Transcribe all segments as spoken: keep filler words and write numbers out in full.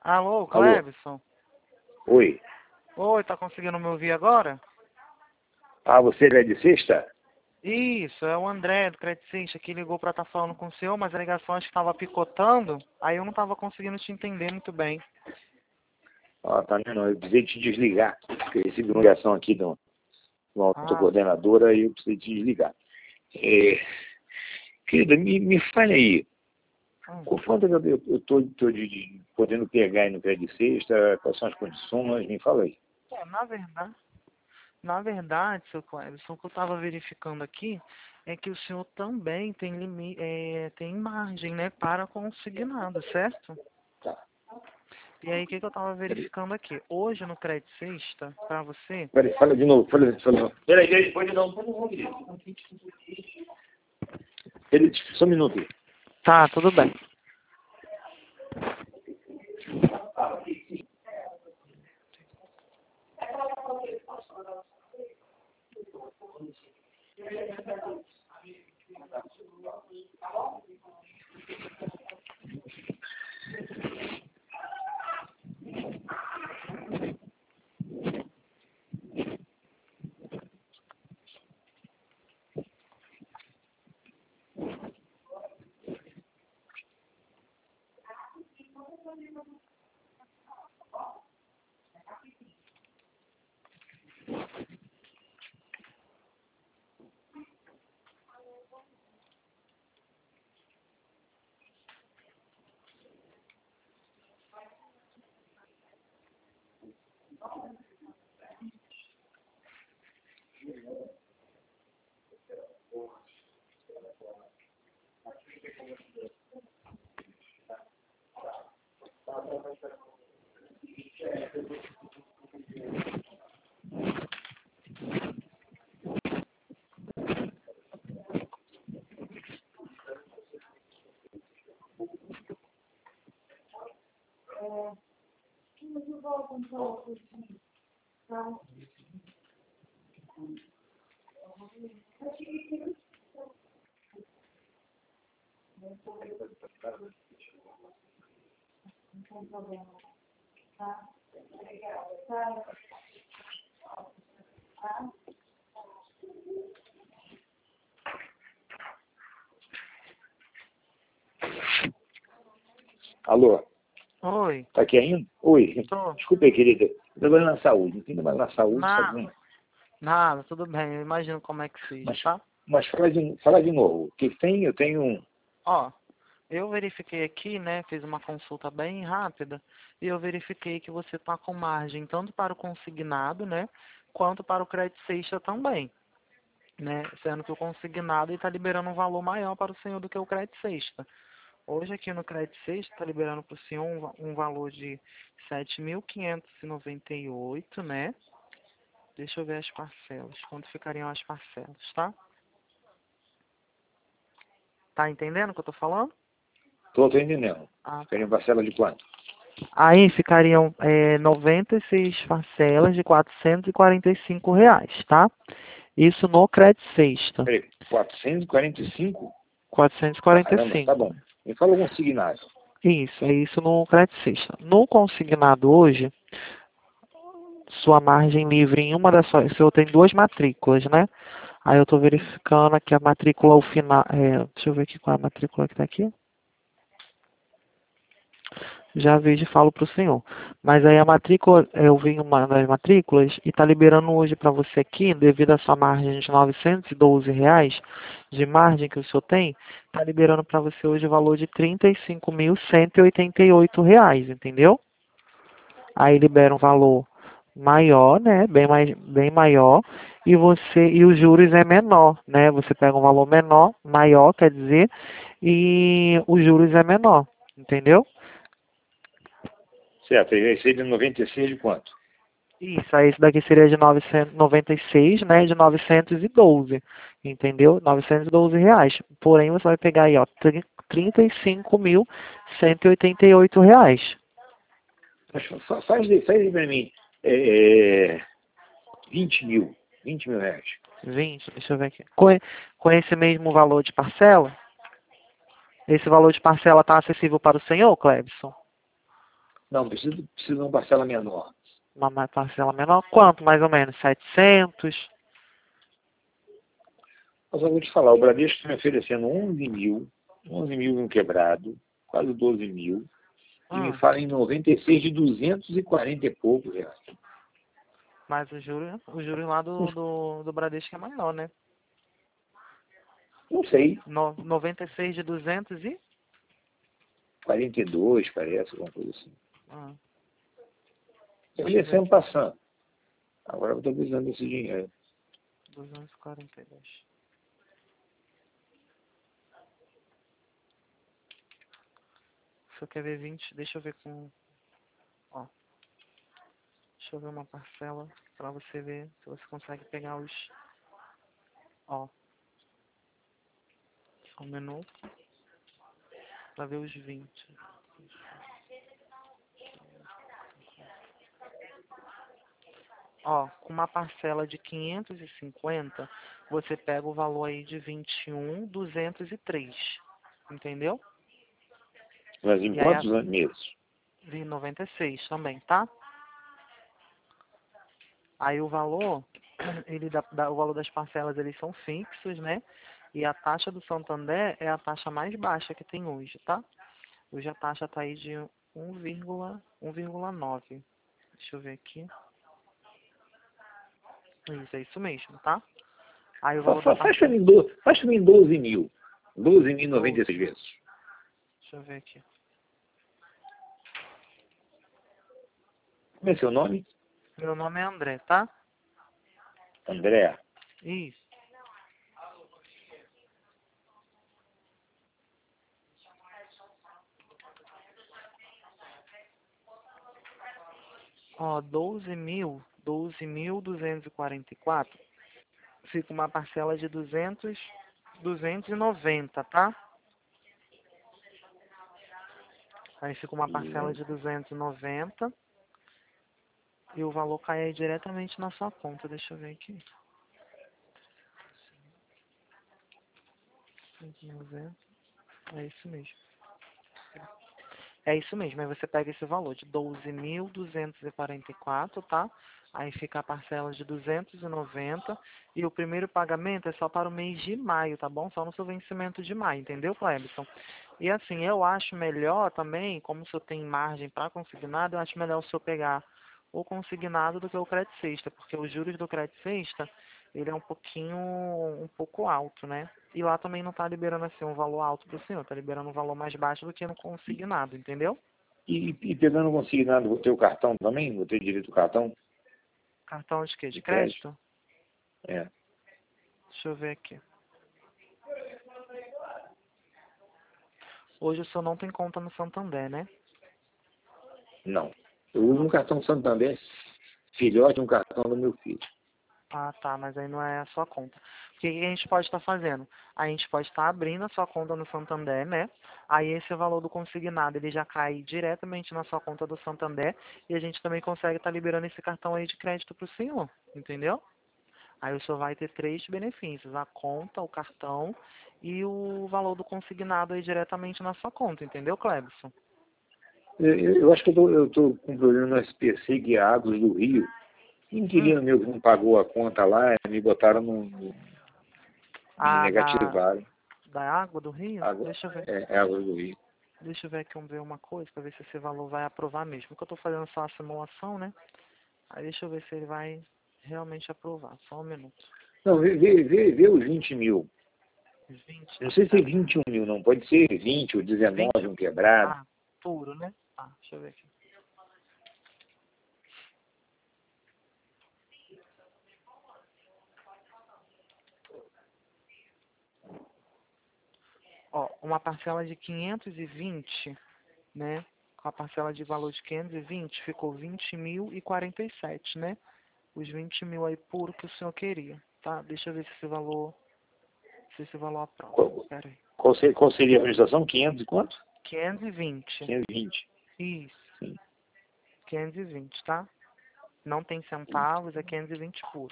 Alô, Alô? Clebson? Oi. Oi, tá conseguindo me ouvir agora? Ah, você é eletricista? Isso, é o André do Creticista que ligou pra estar falando com o senhor, mas a ligação acho que estava picotando, aí eu não estava conseguindo te entender muito bem. Ah, tá, não, não. Eu precisei te desligar, porque eu recebi uma ligação aqui de uma de uma Ah, autocoordenadora e eu precisei te desligar. É, querida, me, me fale aí, hum. qual quanto eu estou podendo pegar aí no crédito sexta, quais são as condições, me fala aí. É, na verdade, na verdade, seu Clebson, o que eu estava verificando aqui é que o senhor também tem limite, é, tem margem, né, para consignado, certo? Tá. E aí, o que, que eu estava verificando aqui? Hoje, no Crédito Sexta, para você, Peraí, fala de novo, fala, fala de novo. Peraí, peraí, pode não, pode não, querido. Ele, só um minuto aí. tá, tudo bem. Alô, Oi, tá aqui ainda? Oi, tô. desculpa aí, querida. Eu tô trabalhando na saúde, não tem trabalho na saúde, sabe? Na, Não. nada, tudo bem, eu imagino como é que seja, Mas, tá? mas fala, de, fala de novo. O que tem? Eu tenho um. Ó, eu verifiquei aqui, né, fiz uma consulta bem rápida, e eu verifiquei que você tá com margem tanto para o consignado, né, quanto para o crédito sexta também, né, sendo que o consignado está liberando um valor maior para o senhor do que o crédito sexta. Hoje aqui no crédito sexta está liberando para o senhor um, va- um valor de sete mil quinhentos e noventa e oito, né? Deixa eu ver as parcelas, quanto ficariam as parcelas, tá? Tá entendendo o que eu tô falando? Tô, tô entendendo. Ah, Tem tá. parcela de quanto? Aí ficariam é, noventa e seis parcelas de quatrocentos e quarenta e cinco reais, tá? Isso no crédito sexta. Peraí, quatrocentos e quarenta e cinco? quatrocentos e quarenta e Caramba, tá cinco. bom. Me fala algum signado. Isso, é isso no crédito sexta. No consignado hoje, sua margem livre em uma das suas, o senhor tem duas matrículas, né? Aí eu tô verificando aqui a matrícula, o final, é, deixa eu ver aqui qual é a matrícula que tá aqui. Já vejo e falo para o senhor. Mas aí a matrícula, eu vi uma das matrículas e está liberando hoje para você aqui, devido à sua margem de novecentos e doze reais de margem que o senhor tem, está liberando para você hoje o valor de trinta e cinco mil cento e oitenta e oito reais, entendeu? Aí libera um valor maior, né? Bem mais, bem maior, e você e os juros é menor, né? Você pega um valor menor, maior, quer dizer, e os juros é menor, entendeu? Certo, e esse aí de noventa e seis de quanto? Isso, aí esse daqui seria de novecentos e noventa e seis, né, de novecentos e doze, entendeu? novecentos e doze reais. Porém, você vai pegar aí, ó, trinta e cinco mil cento e oitenta e oito reais. Mas fa- faz, de- faz aí pra mim é, é, vinte mil. vinte mil reais. vinte, deixa eu ver aqui. Com, e- com esse mesmo valor de parcela? Esse valor de parcela está acessível para o senhor, Clebson? Não, precisa, precisa de uma parcela menor. Uma ma- parcela menor? Quanto, mais ou menos? Setecentos? Mas eu vou te falar, o Bradesco está me oferecendo onze mil, onze mil e um quebrado, quase doze mil, e me Hum, fala em noventa e seis de duzentos e quarenta e poucos reais. mas o juro, o juro lá do, do, do Bradesco é maior, né? Não sei, No, noventa e seis de duzentos e... quarenta e dois parece, alguma coisa assim. Ah, Eu deixa eu ia ver sempre aqui. passando. Agora eu estou precisando desse dinheiro. duzentos e quarenta e dois. Se eu quer ver vinte, deixa eu ver com... Ó, deixa eu ver uma parcela pra você ver se você consegue pegar os... Ó, só um minuto pra ver os vinte. Ó, com uma parcela de quinhentos e cinquenta, você pega o valor aí de vinte e um mil duzentos e três. Entendeu? Mas em E aí a quantos anos meses? de noventa e seis também, tá? Aí o valor, ele dá, dá- o valor das parcelas eles são fixos, né? E a taxa do Santander é a taxa mais baixa que tem hoje, tá? Hoje a taxa tá aí de um vírgula nove. Deixa eu ver aqui. Isso, é isso mesmo, tá? Aí o Fa- valor da fa- Faz para parcela. mim, do- faz pra mim doze mil. doze mil e noventa e doze. seis vezes. Deixa eu ver aqui. Como é seu nome? Meu nome é André, tá? André. Isso. Ó, doze mil, doze mil duzentos e quarenta e quatro. Fica uma parcela de duzentos, duzentos e noventa, tá? Aí fica uma parcela de duzentos e noventa e o valor cai aí diretamente na sua conta. Deixa eu ver aqui. duzentos e noventa. É isso mesmo. É isso mesmo. Aí você pega esse valor de doze mil duzentos e quarenta e quatro, tá? Aí fica a parcela de duzentos e noventa e o primeiro pagamento é só para o mês de maio, tá bom? Só no seu vencimento de maio, entendeu, Clebson? E assim, eu acho melhor também, como o senhor tem margem para consignado, eu acho melhor o senhor pegar o consignado do que o crédito sexta, porque os juros do crédito sexta, ele é um pouquinho, um pouco alto, né? E lá também não está liberando assim um valor alto para o senhor, está liberando um valor mais baixo do que no consignado, entendeu? E, e pegando consignado, vou ter o cartão também? Vou ter direito ao cartão Cartão de quê? De de crédito? crédito? É. Deixa eu ver aqui. Hoje o senhor não tem conta no Santander, né? Não. Eu uso um cartão Santander, filhote, um cartão do meu filho. Ah, tá, mas aí não é a sua conta. O que que a gente pode estar fazendo? A gente pode estar abrindo a sua conta no Santander, né? Aí esse valor do consignado, ele já cai diretamente na sua conta do Santander e a gente também consegue estar liberando esse cartão aí de crédito para o senhor, entendeu? Aí o senhor vai ter três benefícios, a conta, o cartão e o valor do consignado aí diretamente na sua conta, entendeu, Clebson? Eu, eu- eu acho que eu estou com um problema no S P C, que é Águas do Rio. Um Hum, inquilino meu que não pagou a conta lá, me botaram no, no- me a da, negativaram. da água do Rio? Água, Deixa eu ver. é, é Águas do Rio. Deixa eu ver aqui, vamos ver uma coisa, para ver se esse valor vai aprovar mesmo. Porque eu estou fazendo só a simulação, né? Aí deixa eu ver se ele vai realmente aprovar. Só um minuto. Não, vê, vê, vê, vê os vinte mil. vinte, Não sei se é pera. vinte e um mil, não. Pode ser vinte ou vinte, dezenove, um quebrado. ah, puro, né? Ah, deixa eu ver aqui. Ó, uma parcela de quinhentos e vinte, né? Com a parcela de valor de quinhentos e vinte, ficou vinte mil e quarenta e sete, né? Os vinte mil aí puro que o senhor queria, tá? Deixa eu ver se esse valor, se esse valor aprova. Qual, Pera aí. qual, seria, qual seria a prestação? quinhentos e quanto? quinhentos e vinte. quinhentos e vinte. Isso, Sim. quinhentos e vinte, tá? Não tem centavos, é quinhentos e vinte puro.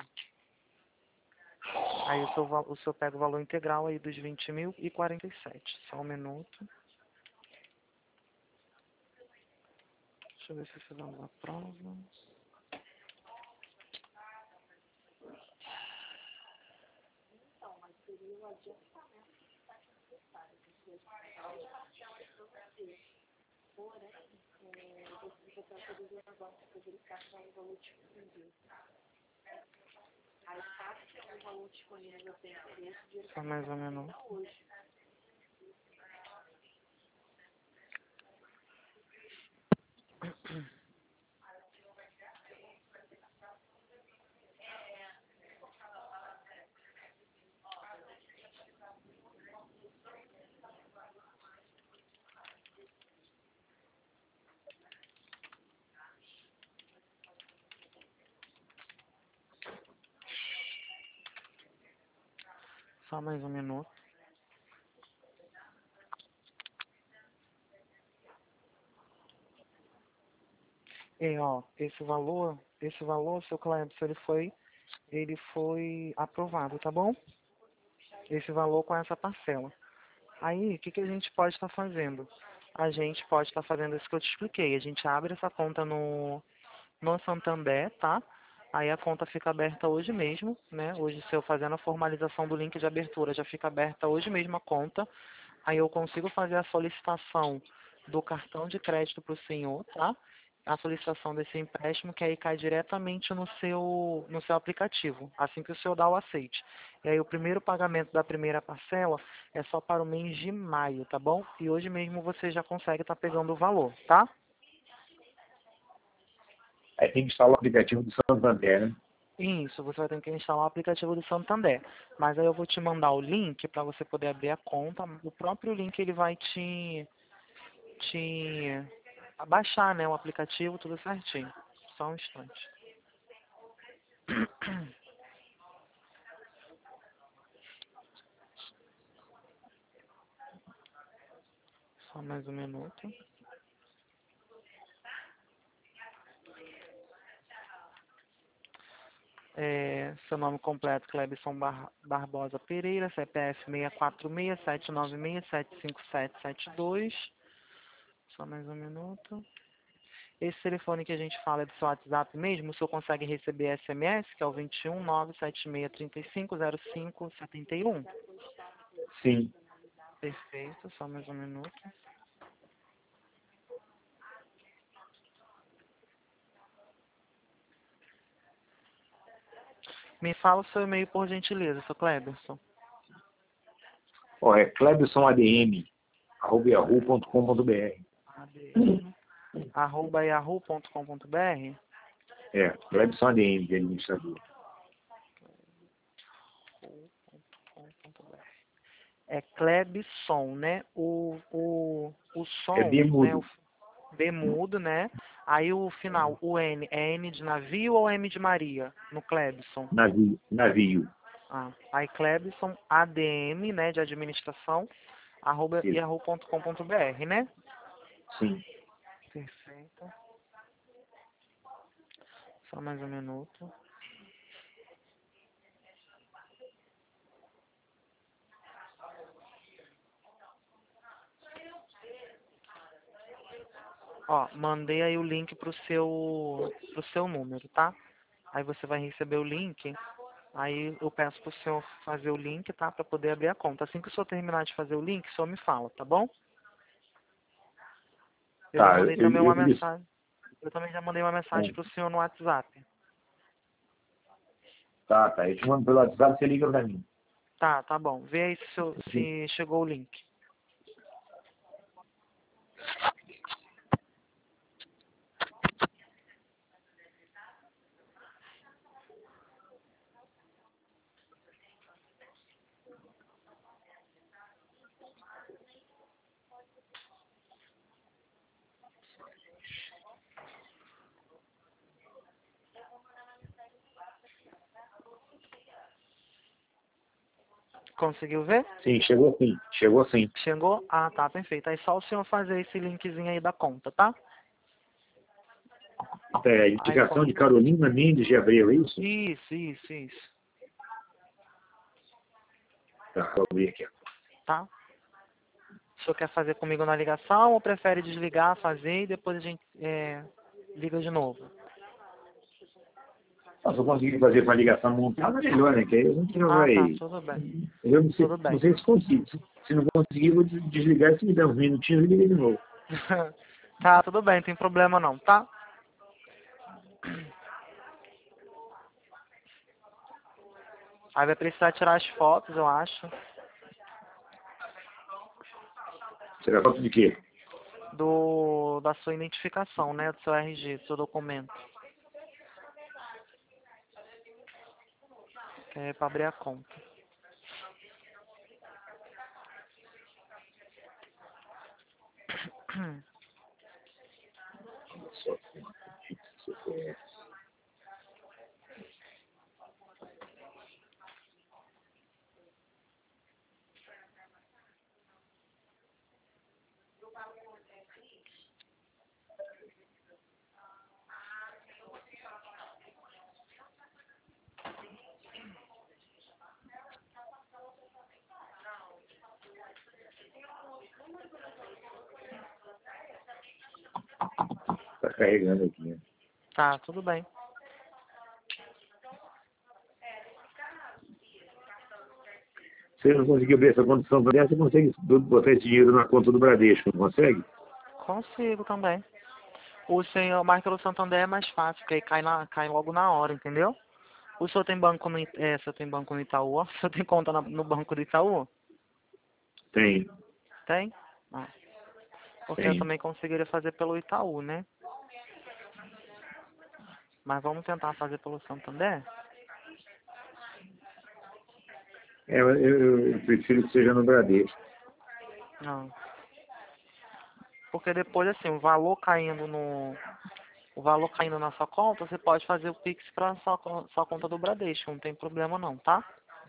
Aí o senhor, va- o senhor pega o valor integral aí dos vinte mil e quarenta e sete. Só um minuto. Deixa eu ver se fizemos a prova. Só mais ou menos. Só mais um minuto. E ó, esse valor, esse valor, seu Clebson, ele foi, ele foi aprovado, tá bom? Esse valor com essa parcela. Aí, o que, que a gente pode estar fazendo? A gente pode estar fazendo isso que eu te expliquei. A gente abre essa conta no, no Santander, tá? Aí a conta fica aberta hoje mesmo, né? Hoje, se eu fazendo a formalização do link de abertura, já fica aberta hoje mesmo a conta. Aí eu consigo fazer a solicitação do cartão de crédito para o senhor, tá? A solicitação desse empréstimo, que aí cai diretamente no seu, no seu aplicativo, assim que o senhor dá o aceite. E aí o primeiro pagamento da primeira parcela é só para o mês de maio, tá bom? E hoje mesmo você já consegue estar pegando o valor, tá? Aí tem que instalar o aplicativo do Santander, né? Isso, você vai ter que instalar o aplicativo do Santander. Mas aí eu vou te mandar o link para você poder abrir a conta. O próprio link ele vai te, te baixar, né, o aplicativo, tudo certinho. Só um instante. Só mais um minuto. É, seu nome completo, Clebson Bar Barbosa Pereira, C P F seis quatro seis, sete nove seis, sete cinco sete sete dois. Só mais um minuto. Esse telefone que a gente fala é do seu WhatsApp mesmo, o senhor consegue receber S M S, que é o dois um nove sete seis três cinco zero cinco sete um. Sim. Perfeito, só mais um minuto. Me fala o seu e-mail por gentileza, seu Cleberson. Ó, é clebsonadm, arroba yahoo ponto com ponto br. arroba yahoo ponto com ponto br. É, clebsonadm, de administrador. É Clebson, né? O, o, o É som, né? O Bemudo. B mudo, né? Aí o final, o N, é N de navio ou M de Maria? No Clebson. Navio. Navio. Ah, aí Clebson, A D M, né? De administração, arroba Isso. yahoo ponto com ponto br, né? Sim. Perfeito. Só mais um minuto. Ó, mandei aí o link pro seu, pro seu número, tá? Aí você vai receber o link. Aí eu peço pro senhor fazer o link, tá? Pra poder abrir a conta. Assim que o senhor terminar de fazer o link, o senhor me fala, tá bom? Eu já Tá, eu, mandei também eu, uma eu, mensagem. Eu também já mandei uma mensagem pro senhor no WhatsApp. tá, tá. Eu te mando pelo WhatsApp, você liga pra mim. Tá, tá bom. Vê aí se, o senhor- se chegou o link. Conseguiu ver? Sim, chegou sim. Chegou sim. Chegou? Ah, tá, perfeito. Aí só o senhor fazer esse linkzinho aí da conta, tá? É, Aí, indicação co- de Carolina Mendes de Abreu, é isso? isso, isso, isso. Tá, vou abrir aqui. Tá? senhor quer fazer comigo na ligação ou prefere desligar, fazer e depois a gente é, liga de novo? Ah, se eu conseguir fazer com a ligação montada, melhor, né? Que aí a gente não Ah, tá, vai... tudo bem. Eu não sei, Tudo não bem. sei se consigo. Se não conseguir, eu vou des- desligar. Se me der uns minutinhos, eu ligo de novo. Tá, tudo bem, não tem problema não, tá? Aí vai precisar tirar as fotos, eu acho, Será foto de quê? do, da sua identificação, né? Do seu R G, do seu documento. Que é pra abrir a conta. Só C P F. Tá carregando aqui, né? Tá, tudo bem. Se você não conseguir abrir essa condição dessa, você consegue botar esse dinheiro na conta do Bradesco, não consegue? Consigo também. O senhor Marcelo Santander é mais fácil, porque aí cai, na, cai logo na hora, entendeu? O senhor tem banco no, Ita- é, o senhor tem banco no Itaú? ó? O senhor tem conta na- no banco do Itaú? Tem, Tem? Ah, porque eu tem. também conseguiria fazer pelo Itaú, né? Mas vamos tentar fazer pelo Santander? É, eu, eu- eu prefiro que seja no Bradesco. Não. Porque depois, assim, o valor caindo no... O valor caindo na sua conta, você pode fazer o Pix para sua, con- sua conta do Bradesco, não tem problema não, tá?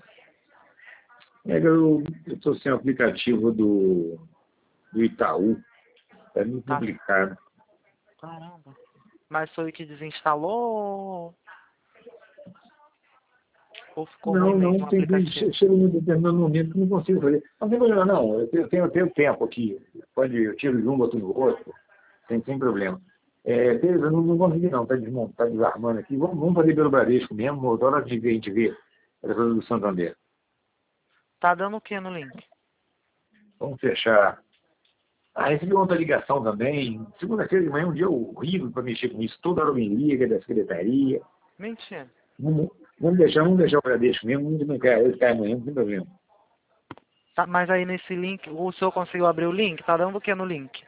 É, eu estou sem o aplicativo do, do Itaú. É muito Tá. complicado. Caramba. Mas foi o que desinstalou ou ficou ruim Não, não, mesmo o tem, tem, aplicativo? chega um determinado momento que não consigo fazer. Não tem problema, não. Eu tenho, eu tenho, eu tenho tempo aqui. Pode, eu tiro de um, boto no outro. Sem, sem problema. É, Tereza, não, não consegui não, está desmontando, tá desarmando aqui. Vamos, vamos fazer pelo Bradesco mesmo, outra hora de ver, a gente vê a coisa do Santander. Tá dando o que no link? Vamos fechar. Ah, recebi outra ligação também. Segunda-feira de manhã é um dia horrível para mexer com isso. Toda hora me liga da secretaria. Mentira. Vamos, vamos deixar, vamos deixar o Bradesco mesmo, vamos não quer, ele cai amanhã, não tem problema. Tá, mas aí nesse link, o senhor conseguiu abrir o link? Tá dando o que no link?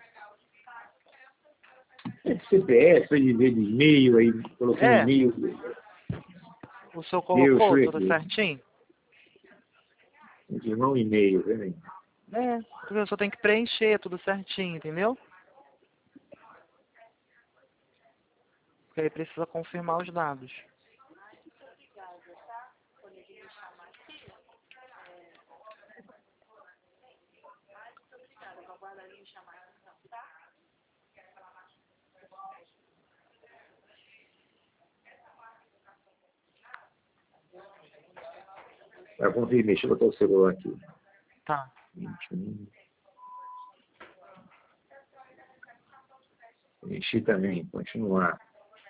É de C P F, de, de e-mail, aí coloquei no É, e-mail. o senhor Meu, deixa eu colocou ver tudo aqui. certinho? Não um e-mail, peraí. É, porque o senhor tem que preencher tudo certinho, entendeu? Porque aí precisa confirmar os dados. Eu consegui mexer, botar o celular aqui. Tá. vinte e um. Mexi também, continuar.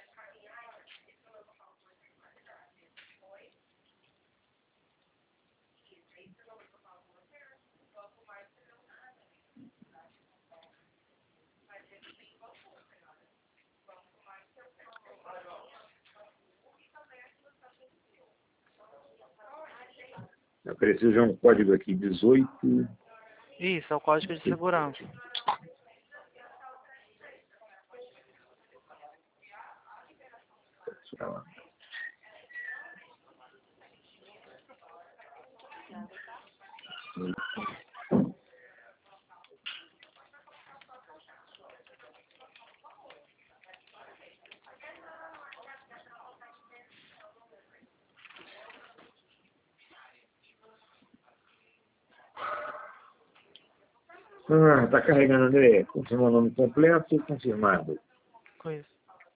Eu preciso de um código aqui, dezoito. Isso, é o código de segurança. Ah, tá carregando, André. Confirma o nome completo, confirmado. Com isso.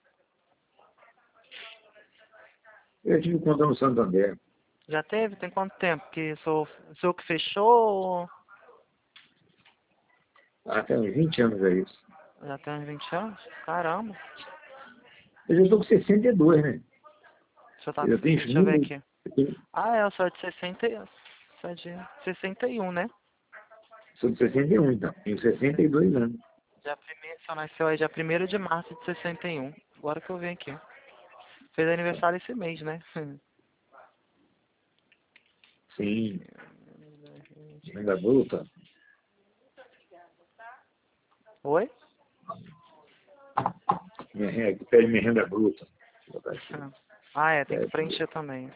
Eu tive conta no Santander. Já teve? Tem quanto tempo que o senhor, o senhor que fechou? Ah, tem uns vinte anos é isso. Já tem uns vinte anos? Caramba. Eu já estou com sessenta e dois, né? Deixa eu, tá, Eu tenho deixa eu ver mil. aqui. Eu tenho- Ah, é, eu sou de sessenta, e- sou de sessenta e um, né? Sou de sessenta e um, então. Tenho sessenta e dois anos. Dia primeiro, só nasceu aí dia primeiro de março de sessenta e um. Agora que eu vim aqui. Fez aniversário esse mês, né? Sim. Renda bruta. Oi? Minha renda, pede minha renda bruta. Vou botar aqui. Ah, é, tem que Pede. preencher também.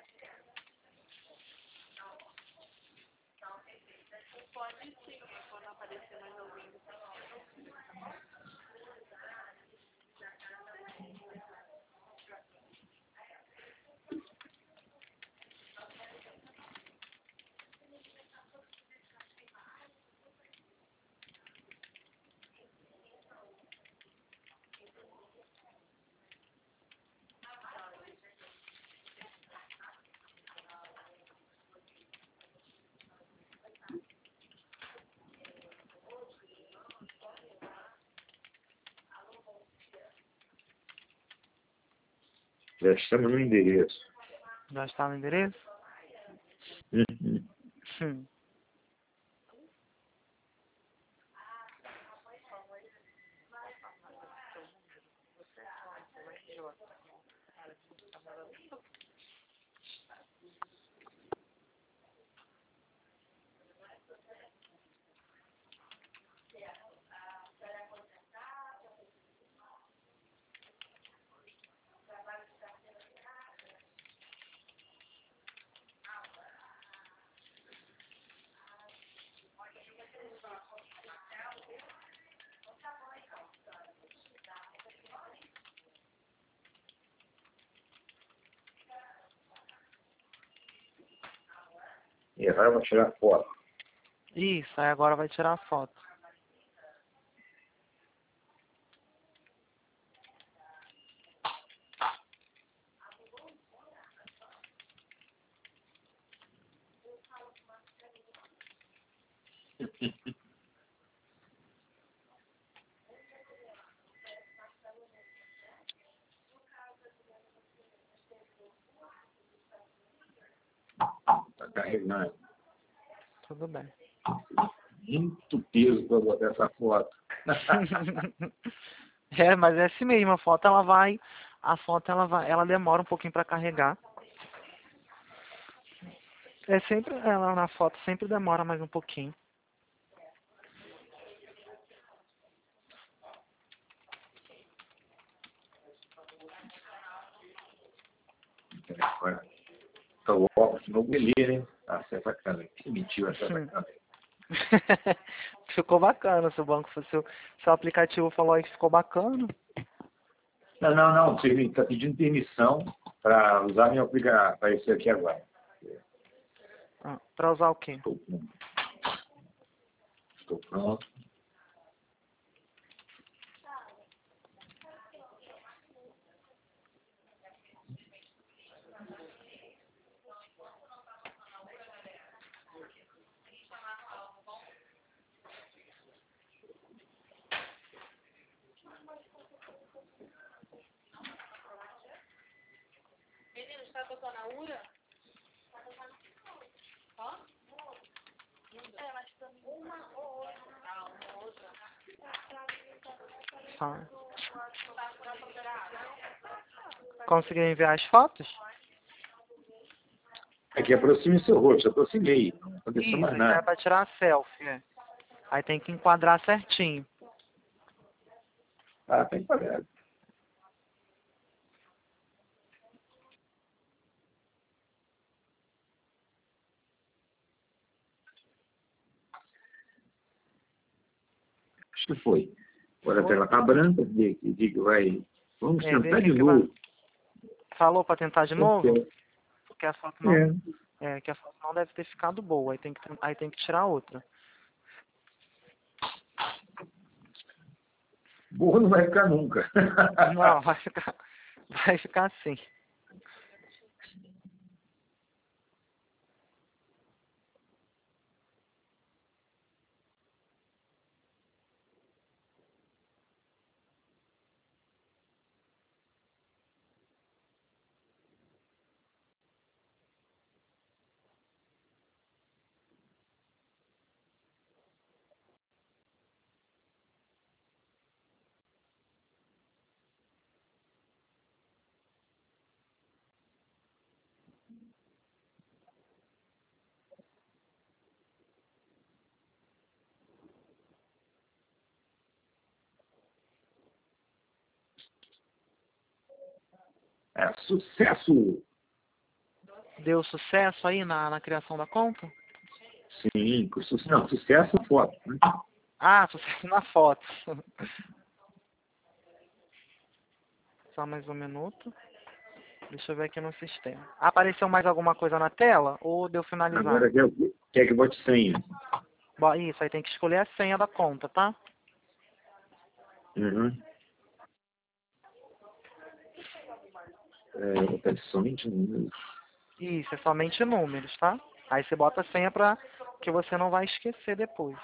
Já estamos no endereço. Já está no endereço? Uhum. Hum. E agora eu vou tirar foto. Isso, aí agora vai tirar a foto. Tá carregando. Tudo bem. Muito peso para botar essa foto. É, mas é assim mesmo, a foto ela vai, a foto ela vai, ela demora um pouquinho para carregar. É sempre, ela na foto sempre demora mais um pouquinho. Agora, tá o óculos novo beleza, hein? Ah, você é bacana. Que mentira, essa Hum. bacana. Ficou bacana, seu banco, seu, seu aplicativo falou aí que ficou bacana. Não, não, não. Você está pedindo permissão para usar meu aplicativo. Apareceu aqui agora. Ah, para usar o quê? Estou pronto. Estou pronto. Só. Conseguiu enviar as fotos? Aqui, aproxime seu rosto. Aproximei. Não aconteceu Isso, mais isso é nada. para tirar selfie, é. Aí tem que enquadrar certinho. Ah, tem pagado. Acho que foi. Agora a Foi? tela está branca. Diga, diga, vai. Vamos É, vê tentar aqui de que vai. novo. Falou para tentar de novo? Porque- Porque a foto não, É. é, que a foto não deve ter ficado boa. Aí tem que, aí tem que tirar outra. Burro não vai ficar nunca. Não, vai ficar, vai ficar assim. É, sucesso! Deu sucesso aí na, na criação da conta? Sim, su não, sucesso na foto. Né? Ah, sucesso na foto. Só mais um minuto. Deixa eu ver aqui no sistema. Apareceu mais alguma coisa na tela? Ou deu finalizar? Agora quer, quer que bote senha. Bom, isso, aí tem que escolher a senha da conta, tá? Uhum. É, tá somente números. Isso, é somente números, tá? Aí você bota a senha pra que você não vai esquecer depois.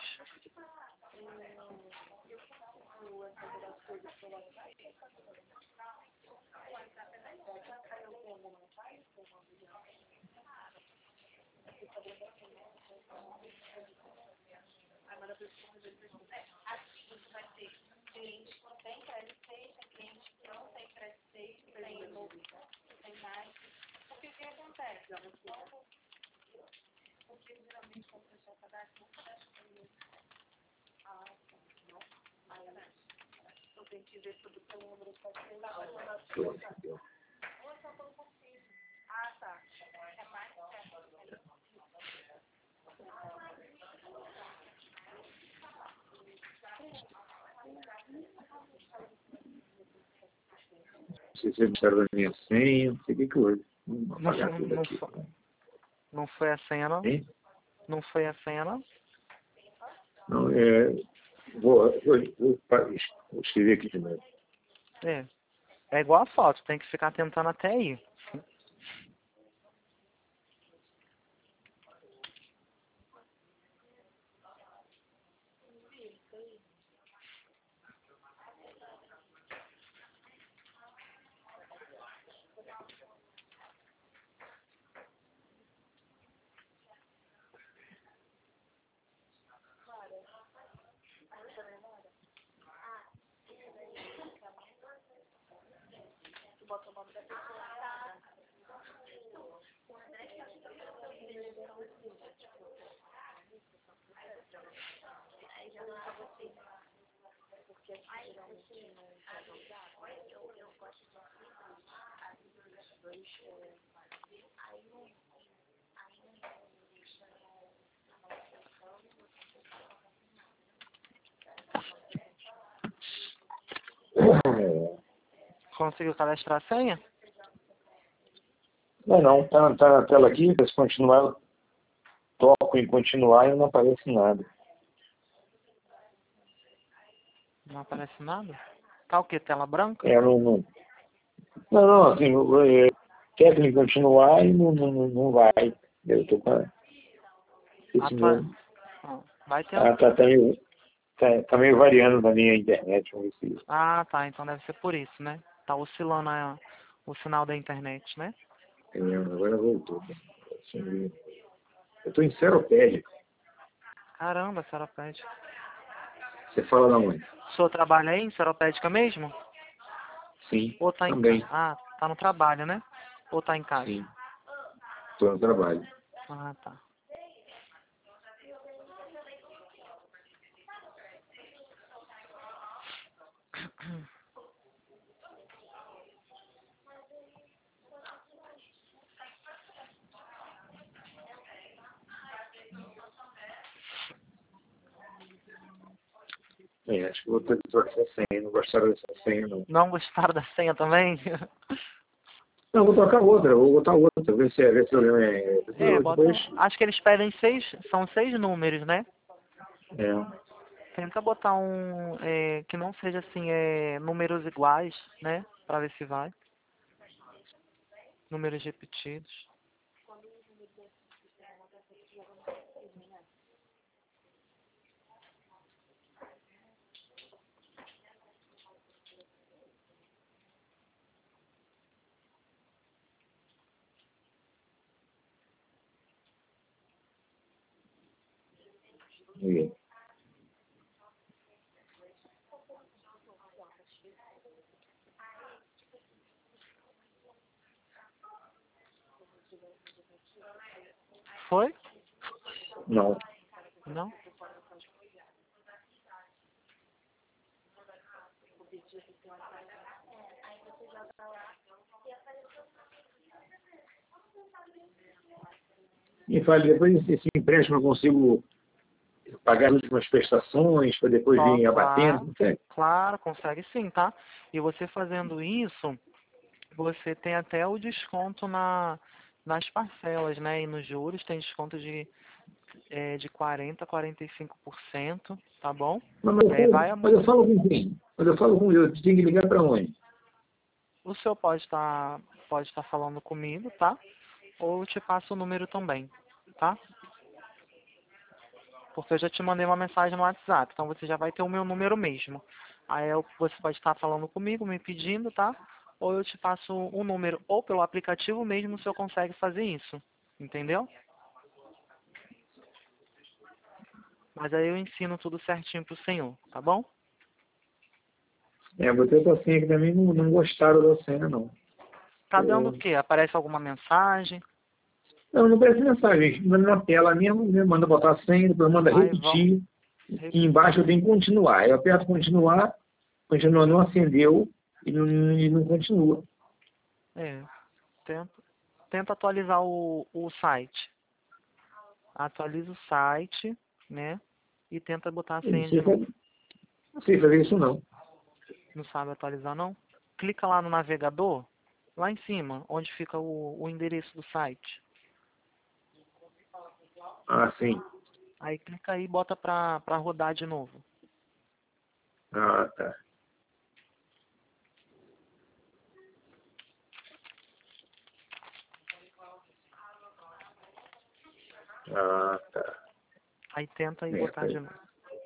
Se você disser da minha senha, não sei o que que houve. Vamos Não, apagar tudo não, aqui. fo- não foi a senha, não? Hein? Não foi a senha, não? Não, é, vou, vou, vou, vou escrever aqui de novo. É. É igual a foto, tem que ficar tentando até aí. Conseguiu cadastrar a senha? Não, não, tá, tá na tela aqui, se continuar, toco em continuar e não aparece nada. Não aparece nada? Tá o quê? Tela branca? É, não, não, não, não, assim, é, técnico continuar e não, não, não vai. Eu tô com a- Ah, esse tá. meu. Ah, vai ter. Ah, tá, tá, meio, tá, tá meio variando na minha internet. Vamos ver se. Ah, tá. Então deve ser por isso, né? Tá oscilando a- o sinal da internet, né? É, agora voltou. Assim, eu tô em Seropédia. Caramba, seropédica. Você fala da onde? O senhor trabalha aí em seropédica mesmo? Sim, Ou tá em casa? também. Ah, tá no trabalho, né? Ou tá em casa? Sim, estou no trabalho. Ah, tá. É, acho que vou ter que trocar essa senha. Não gostaram dessa senha, não. Não gostaram da senha também? Não, vou trocar outra, vou botar outra, ver se, ver se o problema é. É, bota. Depois. Acho que eles pedem seis. São seis números, né? É. Tenta botar um é, que não seja assim, é, números iguais, né? Pra ver se vai. Números repetidos. É. Foi? Não. Não? Me fale, depois esse empréstimo eu consigo pagar as últimas prestações para depois Ó, vir abatendo? claro, Consegue? claro, consegue sim, tá? E você fazendo isso, você tem até o desconto na, nas parcelas, né? E nos juros tem desconto de, é, de quarenta por cento, quarenta e cinco por cento, tá bom? Mas, mas, E aí eu, vai, mas eu falo com quem? Mas eu falo com eu tenho que ligar para onde? o senhor pode estar pode estar falando comigo, tá? Ou eu te passo o número também, tá? Porque eu já te mandei uma mensagem no WhatsApp, então você já vai ter o meu número mesmo. Aí eu, você pode estar falando comigo, me pedindo, tá? Ou eu te passo um número, ou pelo aplicativo mesmo, se eu consegue fazer isso. Entendeu? Mas aí eu ensino tudo certinho pro senhor, tá bom? É, botei outra senha que também não, não gostaram da senha, não. Tá dando o Eu, quê? Aparece alguma mensagem? não, não parece mensagem. Manda na tela mesmo, né, manda botar a senha, depois manda Aí vão repetir. E repetir. embaixo eu tenho que continuar. Eu aperto continuar, continua, não acendeu e não, e não continua. É, tenta, tenta atualizar o, o site. Atualiza o site, né? E tenta botar a Eu não senha sei, de novo. fazer- não sei fazer isso, não. Não sabe atualizar, não? Clica lá no navegador, lá em cima, onde fica o, o endereço do site. Ah, sim. Aí clica aí e bota pra, pra rodar de novo. Ah, tá. Ah, tá. Aí tenta aí É, botar de peraí. novo.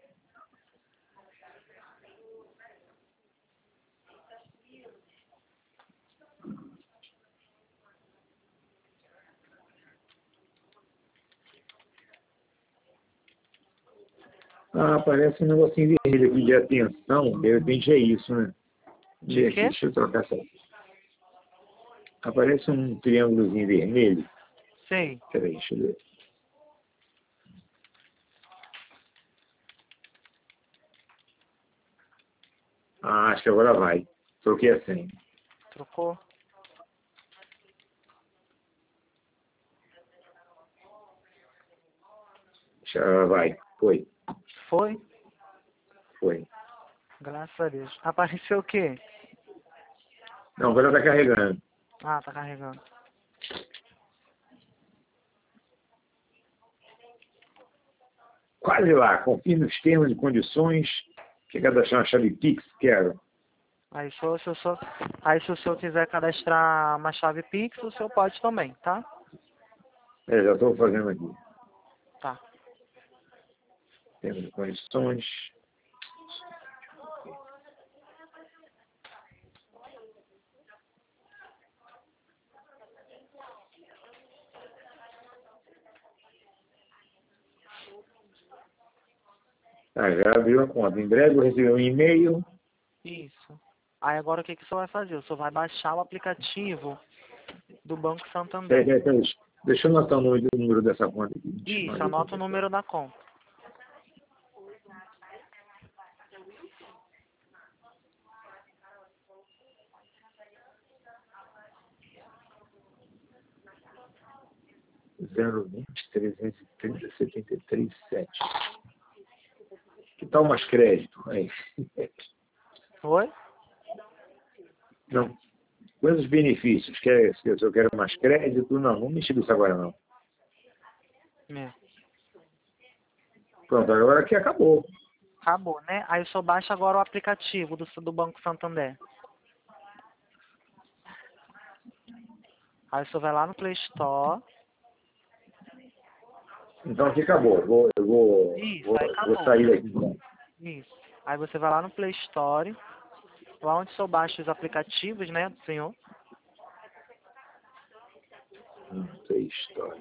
Ah, aparece um negocinho vermelho aqui de atenção. De repente é isso, né? De E aqui, quê? deixa eu trocar essa. Aparece um triângulozinho vermelho. Sei. Peraí, deixa eu ver. Ah, acho que agora vai. Troquei a senha. Trocou? Já vai. Foi. Foi? Foi. Graças a Deus. Apareceu o quê? Não, agora está carregando. Ah, tá carregando. Quase lá. Confirme os termos e condições. Quer cadastrar uma chave Pix? Quero. Aí se, o- se, o senhor, aí se o senhor quiser cadastrar uma chave Pix, o senhor pode também, tá? É, já estou fazendo aqui. Tá. Termos e condições. Ah, já abriu a conta. Em breve eu vou receber um e-mail. Isso. Aí agora o que, que o senhor vai fazer? O senhor vai baixar o aplicativo do Banco Peraí, Santander. peraí, peraí. Deixa eu anotar o número, o número dessa conta aqui. Deixa eu Isso, anotar anota o aqui. número da conta. zero vinte, trezentos e trinta, setenta e três, sete. Que tal mais crédito? Aí. Oi? Não. Quantos benefícios? Quer, se eu quero mais crédito? Não, não mexer nisso agora não. É. Pronto, agora aqui acabou. Acabou, né? Aí o senhor baixa agora o aplicativo do, do Banco Santander. Aí o senhor vai lá no Play Store. Então aqui acabou. Eu vou, eu vou, Isso, vou, aí vou acabou. sair daqui. Então. Isso. Aí você vai lá no Play Store, lá onde o senhor baixa os aplicativos, né, do senhor. Hum, Play Store.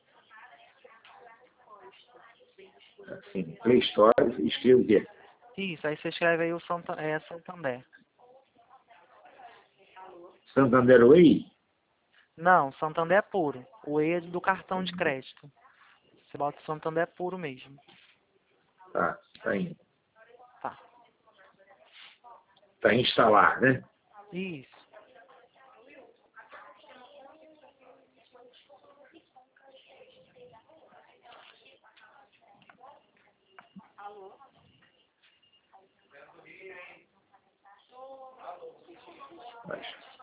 Assim, Play Store, escreva o quê? Isso, aí você escreve aí o Santa, é, Santander. Santander Way? Não, Santander é puro. O E é do cartão de crédito. Você bota o Santander puro mesmo. Tá, tá indo. Tá. Tá em instalar, né? Isso. Mas,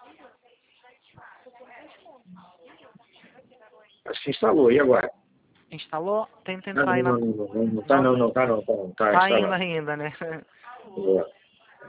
acho que instalou, e agora? Instalou? Tenta Não, entrar aí não, na... não, não, não, não tá não, não tá não, tá não, tá Tá indo instalado. ainda, né? É.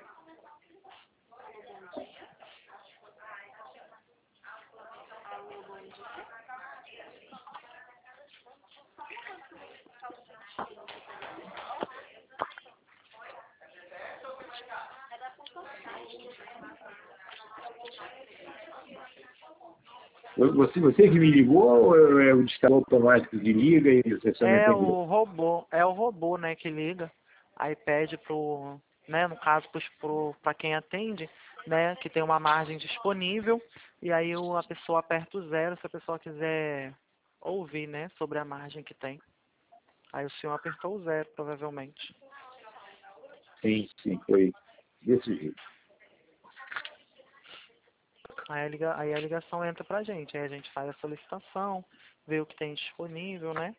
Você, você que me ligou ou é o discador automático que liga e você só não É entendeu? o robô, é o robô, né, que liga. Aí pede pro, né, no caso, pros, pro, pra quem atende, né, que tem uma margem disponível, e aí o, a pessoa aperta o zero se a pessoa quiser ouvir, né, sobre a margem que tem. Aí o senhor apertou o zero, provavelmente. Sim, sim, foi desse jeito. Aí a, liga, aí a ligação entra pra gente, aí a gente faz a solicitação, vê o que tem disponível, né.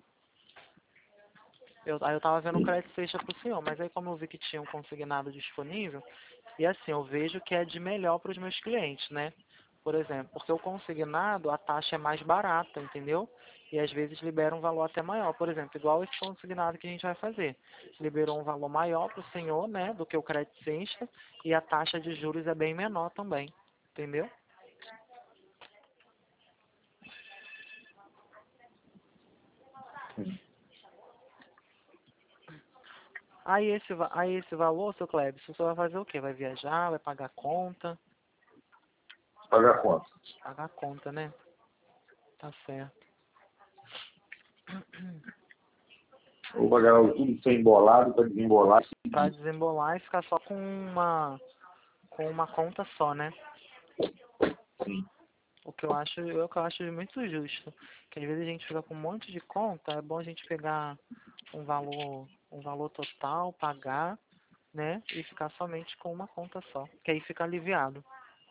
Eu, aí eu tava vendo o Sim. crédito fecha pro senhor, mas aí como eu vi que tinha um consignado disponível, e assim, eu vejo que é de melhor para os meus clientes, né? Por exemplo, porque o consignado, a taxa é mais barata, entendeu? E às vezes libera um valor até maior. Por exemplo, igual esse consignado que a gente vai fazer. Liberou um valor maior para o senhor, né? Do que o crédito sexta, e a taxa de juros é bem menor também, entendeu? Aí esse, va- aí esse valor, seu Kleber, o senhor vai fazer o quê? Vai viajar, vai pagar conta? Pagar a conta. Pagar conta, né? Tá certo. Vou pagar o tudo sem embolado para desembolar. Para desembolar e ficar só com uma com uma conta só, né? Sim. O que eu acho, eu, o que eu acho muito justo. Que às vezes a gente fica com um monte de conta, é bom a gente pegar um valor, um valor total, pagar, né? E ficar somente com uma conta só. Que aí fica aliviado.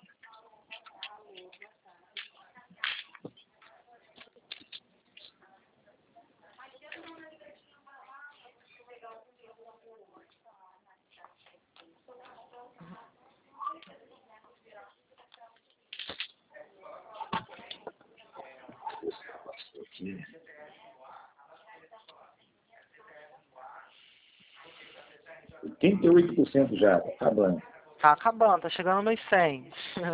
Aqui. oitenta e oito por cento já, tá acabando. Tá acabando, tá chegando nos cem.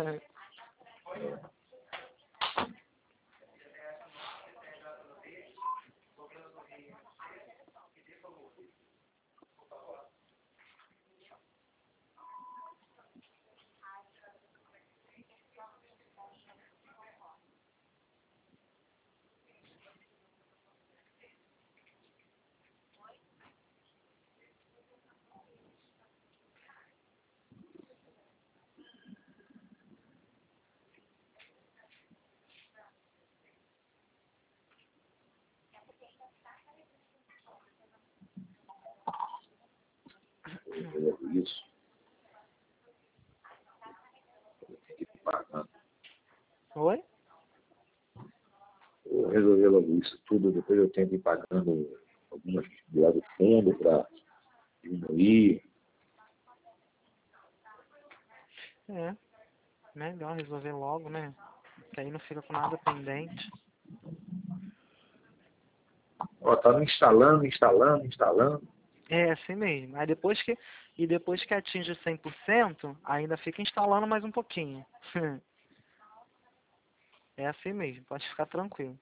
Isso. Tem que pagar. Oi? Eu resolver logo isso tudo, depois eu tenho que ir pagando algumas lá do fundo para diminuir. É, melhor resolver logo, né? Que aí não fica com nada pendente. Ó, tá me instalando, instalando, instalando. É assim mesmo. Aí depois que, e depois que atinge cem por cento, ainda fica instalando mais um pouquinho. É assim mesmo, pode ficar tranquilo.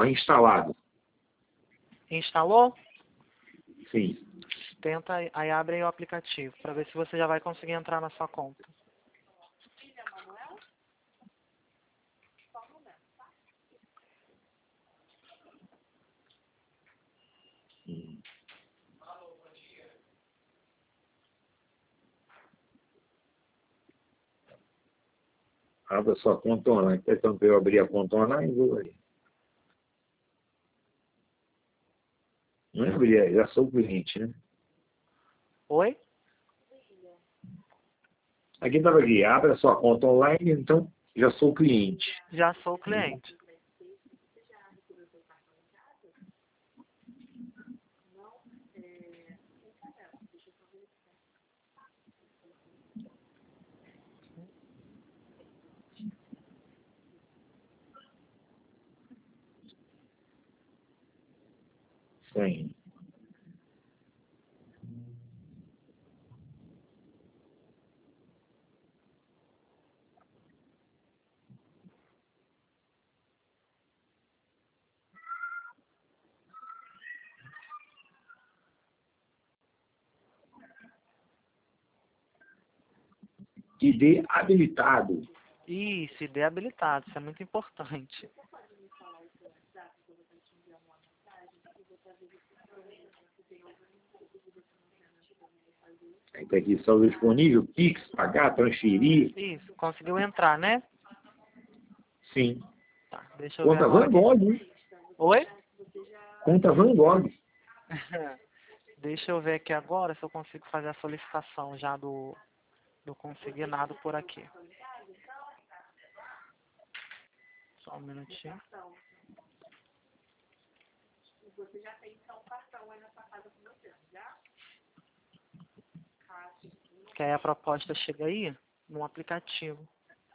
Não, instalado. Instalou? Sim. Tenta, aí aí abre aí o aplicativo, para ver se você já vai conseguir entrar na sua conta. Hum. Abra sua conta online. Então, para eu abrir a conta online, vou aí. Não é abrir, já sou cliente, né? Oi? Aqui estava aqui, abra sua conta online, então já sou cliente. Já sou cliente. Sim. I D habilitado. Isso, I D habilitado, isso é muito importante. Aí tá aqui, saldo disponível, Pix, pagar, transferir. Isso, conseguiu entrar, né? Sim. Tá, deixa eu ver Conta agora Van aqui. Gogh, hein? Oi? Conta Van Gogh. Deixa eu ver aqui agora se eu consigo fazer a solicitação já do, do consignado por aqui. Só um minutinho. Que aí a proposta chega aí no aplicativo.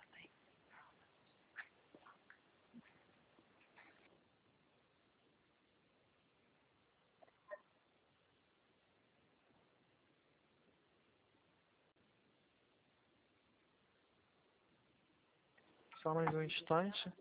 Só mais um instante.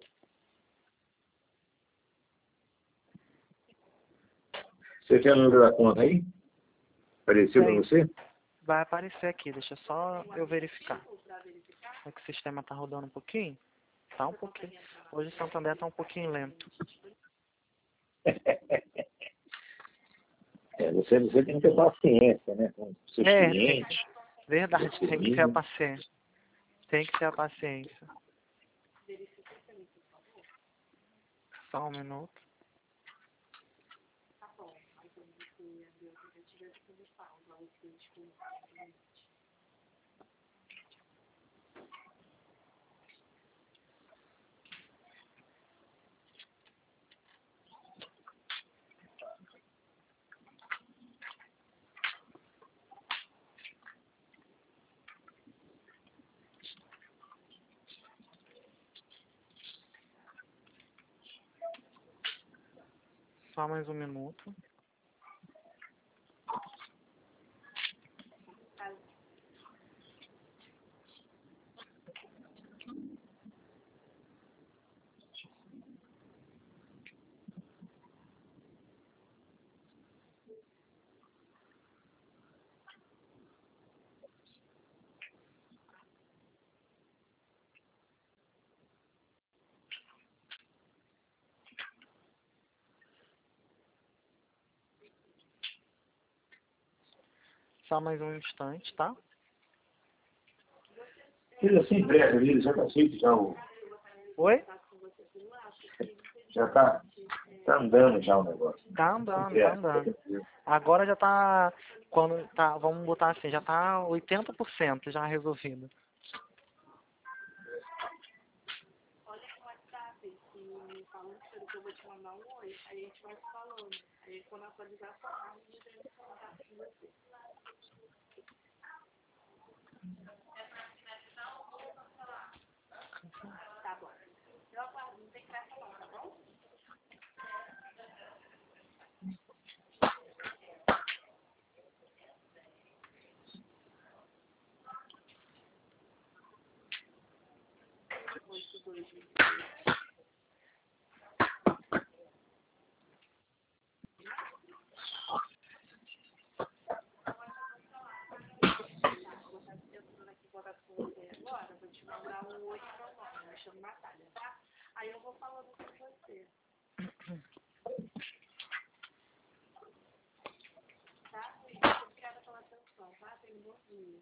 Você tem o número da conta aí? Apareceu para Tem, você? vai aparecer aqui, deixa só eu verificar. É que o sistema tá rodando um pouquinho? Tá um pouquinho. Hoje o Santander tá um pouquinho lento. É, você, você tem que ter paciência, né? Com seus É, tem, clientes. verdade, Você tem que ter a mesmo. paciência. Tem que ter a paciência. Só um minuto. Só mais um minuto. Só mais um instante, tá? Ele assim, breve, ele já está feito, já, o, Oi? já está tá andando já o negócio. Tá Assim, andando, tá breve, andando. fica Agora já tá, quando tá, vamos botar assim, já tá oitenta por cento já resolvido. agora, vou te mandar um oi pra nós. Me chamo Natália, tá? Aí eu vou falando com você. Tá? Obrigada pela atenção, tá? Tenha um bom dia.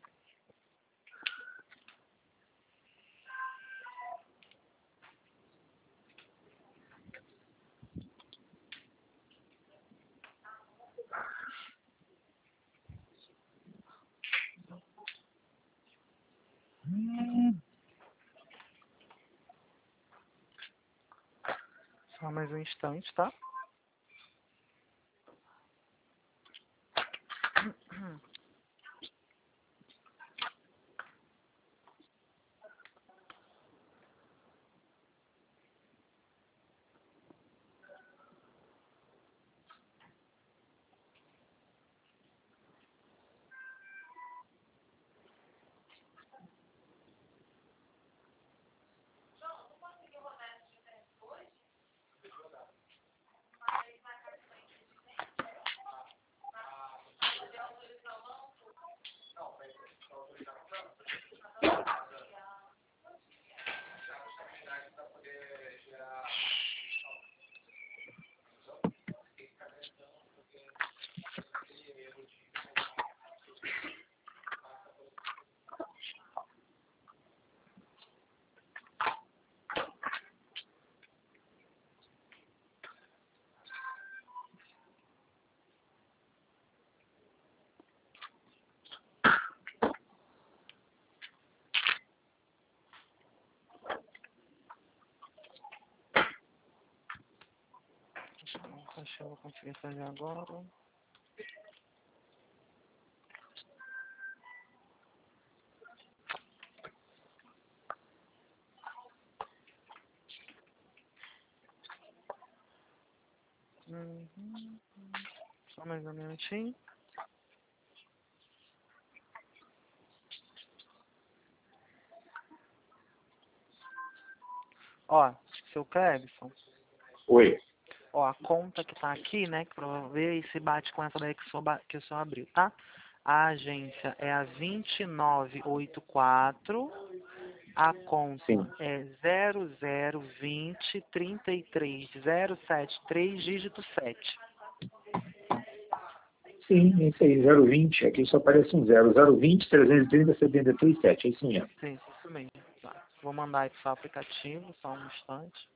Só mais um instante, tá? Acho que eu vou conseguir fazer agora. Uhum. Só mais um minutinho. Ó, seu Clebson. Oi. Ó, a conta que tá aqui, né, que pra ver se bate com essa daí que o senhor, ba- que o senhor abriu, tá? A agência é a vinte e nove oitenta e quatro, a conta Sim. é zero zero vinte trinta e três zero sete três, dígito sete. Sim, é isso aí, zero vinte. Aqui só aparece um zero. zero vinte, trezentos e trinta, setenta e três, sete. É isso mesmo. Sim, isso mesmo. Tá. Vou mandar aí pro seu aplicativo, só um instante.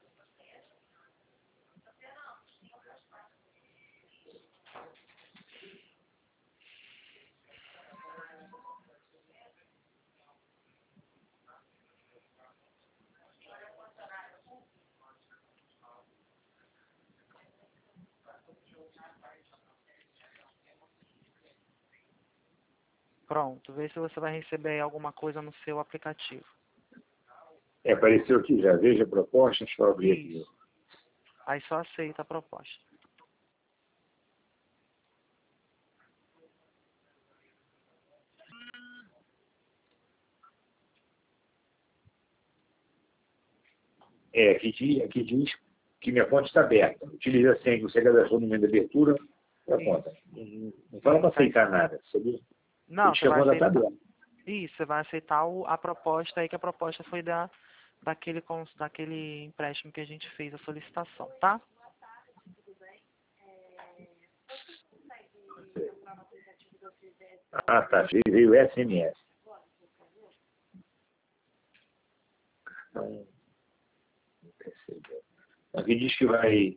Pronto, vê se você vai receber aí alguma coisa no seu aplicativo. É, apareceu aqui já. Veja a proposta, deixa eu abrir aqui. Isso. Aí só aceita a proposta. É, aqui, diz- aqui diz que minha conta está aberta. Utilize a senha que você cadastrou no momento da abertura da Isso. conta. Não, não fala para aceitar nada, sabia? Não, Diz você que a vai conta está aceitar. aberta. Isso, você vai aceitar o, a proposta aí, que a proposta foi da, daquele, cons- daquele empréstimo que a gente fez a solicitação, tá? Ah, tá. Veio S M S. Não, não percebeu. Aqui diz que vai...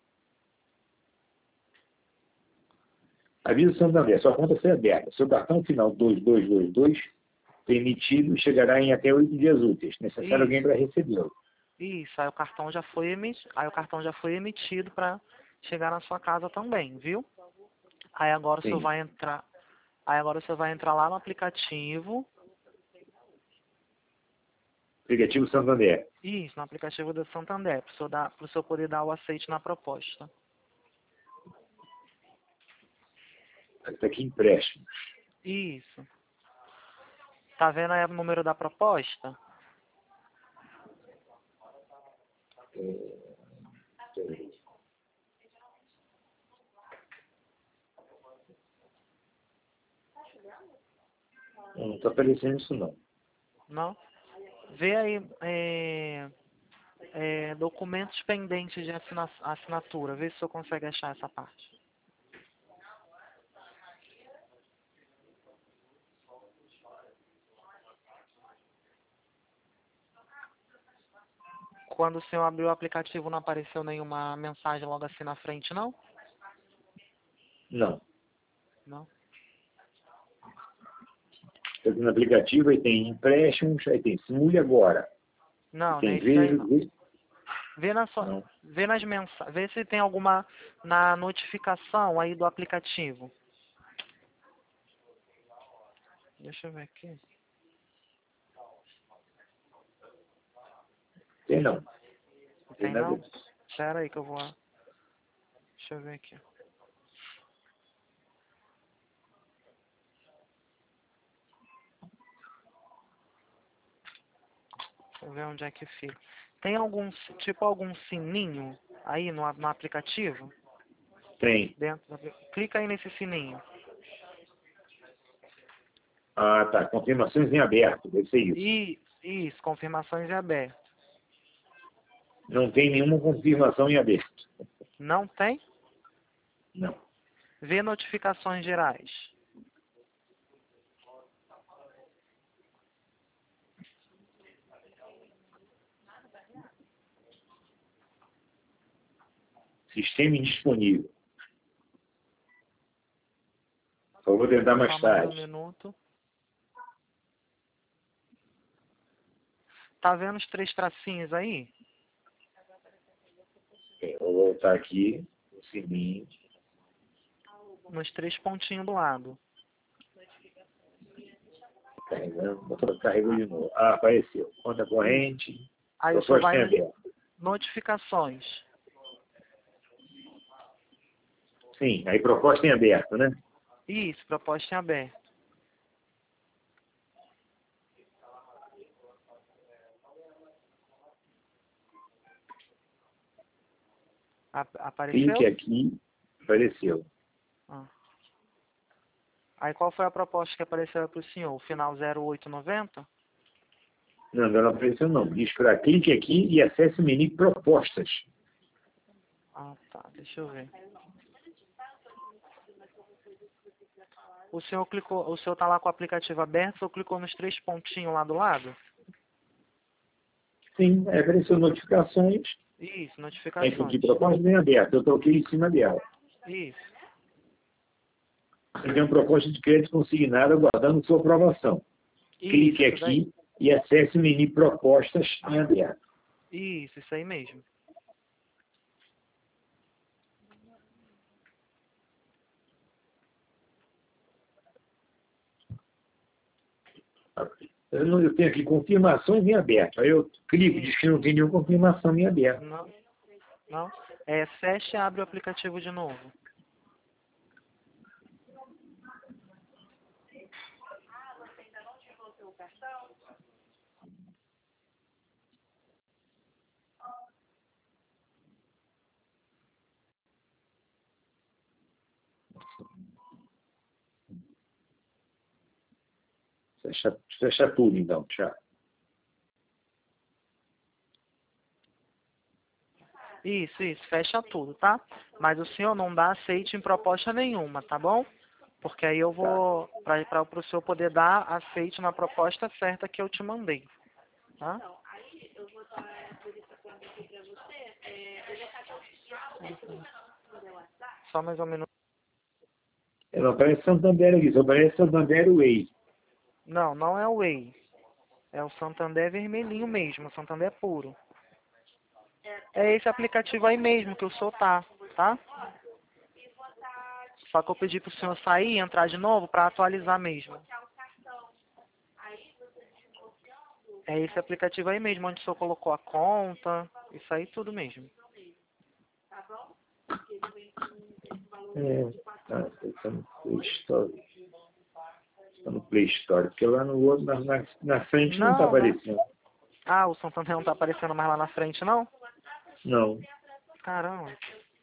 Aviso Santander, sua conta foi aberta. Seu cartão final dois dois dois dois foi emitido e chegará em até oito dias úteis. Necessário alguém Isso, para recebê-lo. isso. Aí o cartão já foi emitido, aí o cartão já foi emitido para chegar na sua casa também, viu? Aí agora o senhor Sim. vai entrar, aí agora o senhor vai entrar lá no aplicativo. Aplicativo Santander. Isso, no aplicativo do Santander, para o senhor dar, pro senhor poder dar o aceite na proposta. Está aqui empréstimo. Isso. Tá vendo aí o número da proposta? Não está aparecendo isso não. Não? Vê aí é, é, documentos pendentes de assina- assinatura. Vê se o senhor consegue achar essa parte. Quando o senhor abriu o aplicativo não apareceu nenhuma mensagem logo assim na frente, não? Não. Não. Estou no aplicativo, aí tem empréstimos, aí tem simule agora. Não, não Tem é isso aí vejo, não. vejo. Vê, na sua, Não. vê nas mensagens, vê se tem alguma na notificação aí do aplicativo. Deixa eu ver aqui. Tem não. Não Tem tem nada não? disso. Espera aí que eu vou... Deixa eu ver aqui. Deixa eu ver onde é que fica. Tem algum, tipo algum sininho aí no, no aplicativo? Tem. Dentro do, apli- clica aí nesse sininho. Ah, tá. Confirmações em aberto. Deve ser isso. E, isso, confirmações em aberto. Não tem nenhuma confirmação em aberto. Não tem? Não. Vê notificações gerais. Sistema indisponível. Só vou tentar mais Só mais um tarde. minuto. Tá vendo os três tracinhos aí? Ok, vou voltar aqui. O sininho. Nos três pontinhos do lado. Carregando. Carregou de novo. Ah, apareceu. Conta corrente. Aí o senhor Proposta vai em nas aberto. notificações. Sim, aí proposta em aberto, né? Isso, proposta em aberto. Ap- Apareceu? Clique aqui. Apareceu. Ah. Aí qual foi a proposta que apareceu para o senhor? O final zero oito noventa? Não, não apareceu não. Diz para clique aqui e acesse o menu propostas. Ah, tá. Deixa eu ver. O senhor clicou, o senhor tá lá com o aplicativo aberto, o senhor clicou nos três pontinhos lá do lado? Sim, aí apareceu notificações. Isso, Aí notificações. de proposta bem aberta. Eu toquei em cima dela. Isso. Você tem uma proposta de crédito consignada aguardando sua aprovação. Isso, Clique isso daí. aqui e acesse o menu propostas em aberto. Isso, isso aí mesmo. Eu, não- eu tenho aqui confirmações em aberto. Aí eu clico, diz Isso. que não tem nenhuma confirmação em aberto. Não, não. É, fecha e abre o aplicativo de novo. Fecha, fecha tudo então, tchau. Isso, isso, fecha tudo, tá? Mas o senhor não dá aceite em proposta nenhuma, tá bom? Porque aí eu vou, para o senhor poder dar aceite na proposta certa que eu te mandei, tá? Só mais um minuto. É, não aparece Santander aqui, só aparece Santander Way. Não, não é o Way. É o Santander vermelhinho mesmo, o Santander puro. É esse aplicativo aí mesmo que o senhor tá, tá? Só que eu pedi pro senhor sair e entrar de novo para atualizar mesmo. É esse aplicativo aí mesmo, onde o senhor colocou a conta, isso aí tudo mesmo. É, tá, tá no Play Store. Tá no Play Store, porque lá no outro, na, na, na frente não tá Não, não. aparecendo. Ah, o Santander não tá aparecendo mais lá na frente, não? Não. Caramba.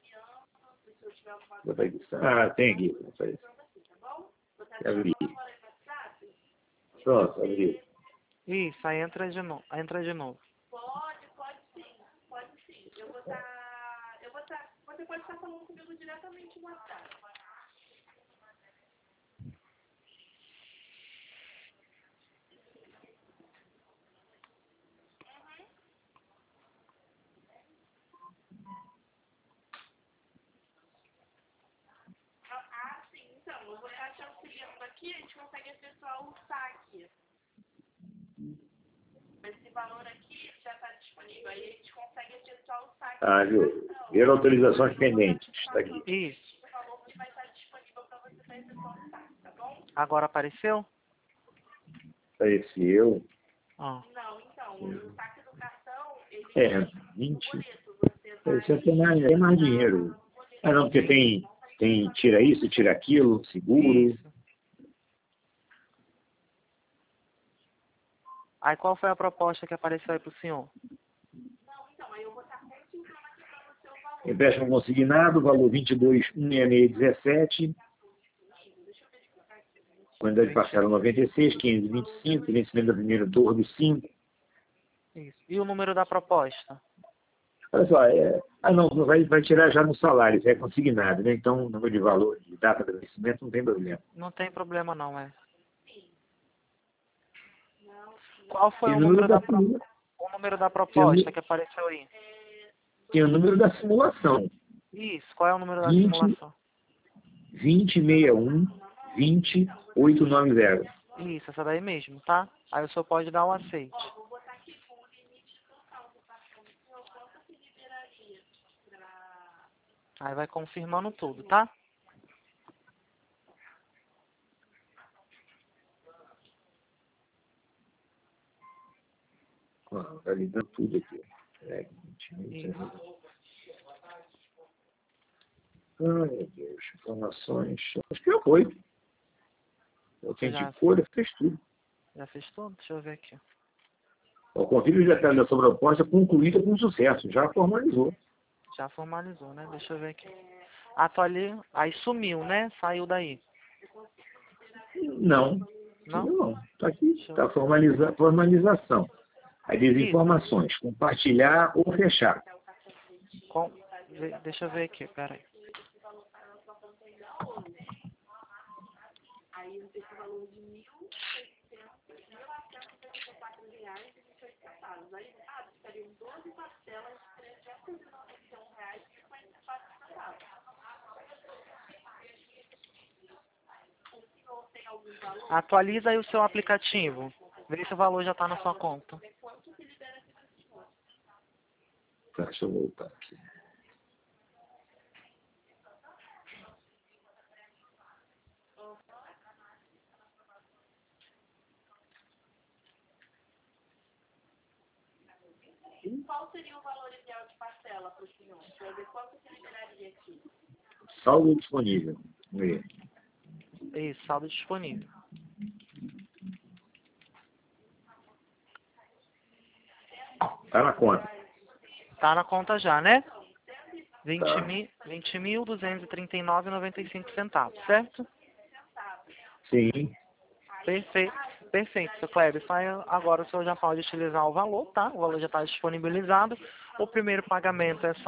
Ah, tem aqui. Aparece. Abri. Pronto, abriu. Isso, aí entra de novo. Entra de novo. Pode, pode sim, pode sim. Eu vou estar, eu vou estar, você pode estar falando comigo diretamente no WhatsApp. Ah, sim, então, eu vou estar te auxiliando aqui, a gente consegue efetuar o saque. Esse valor aqui já está disponível, aí a gente consegue efetuar o saque. Ah, viu? Ver autorizações pendentes. Está aqui. Isso. O valor que vai estar disponível para você para efetuar o saque, tá bom? Agora apareceu? Apareceu. Ó. Não, então, o saque do cartão, ele É, no vinte. boleto, você vai... Isso tem mais, tem mais dinheiro. Ah, não, porque tem, tem, tira isso, tira aquilo, seguro. Isso. Aí qual foi a proposta que apareceu aí pro senhor? Não, então, aí eu vou estar confirmando aqui para você o valor. Empréstimo consignado, valor vinte e dois mil cento e sessenta e dezessete. Quantidade de parcela noventa e seis, quinhentos e vinte e cinco, vencimento da primeira torre de cinco. Isso. E o número da proposta? Olha só, é, ah não, vai, vai tirar já no salário, isso é consignado, né? Então, o número de valor, de data de vencimento, não tem problema. Não tem problema não, é. Qual foi Tem o o número número da, da, pro... o número da tem o, proposta que apareceu aí? tem o número da simulação. Isso, qual é o número da vinte, simulação? vinte, sessenta e um, vinte, oitocentos e noventa. Isso, essa daí mesmo, tá? Aí o senhor pode dar o aceite. Vou botar aqui com o limite total do cartão do senhor, quanto que liberaria para... Aí vai confirmando tudo, tá? Ah, tá ligando tudo aqui. É, vinte mil, Isso. Ai, meu Deus, informações. Acho que já foi. Eu Você tenho já, de folha, fez tudo. já fez tudo? Deixa eu ver aqui. O convívio de detalhes da sua proposta concluída com sucesso, já formalizou. Já formalizou, né? Deixa eu ver aqui. Atualiza. Aí sumiu, né? Saiu daí. Não, Não? não. Está aqui, Deixa eu... está formaliza, formalização. Aí diz Isso. informações, compartilhar ou fechar. Com... Ve- Deixa eu ver aqui, peraí. Aí esse valor de mil seiscentos, mil novecentos e setenta e quatro reais e vinte e oito centavos. Aí, ah, ficariam doze parcelas de trezentos e noventa e um reais e cinquenta e quatro centavos. O senhor tem algum valor? Atualiza aí o seu aplicativo. Vê se o valor já está na sua conta. Quanto que libera aqui para o senhor? Tá, deixa eu voltar aqui. Qual seria o valor ideal de parcela para o senhor? Deixa eu ver quanto que liberaria aqui. Saldo disponível. Vamos ver. Isso, saldo disponível. Tá na conta. Tá na conta já, né? Tá. vinte mil duzentos e trinta e nove reais e noventa e cinco centavos, certo? Sim. Perfeito, perfeito, seu Kleber. Só agora o senhor já pode utilizar o valor, tá? O valor já está disponibilizado. O primeiro pagamento é só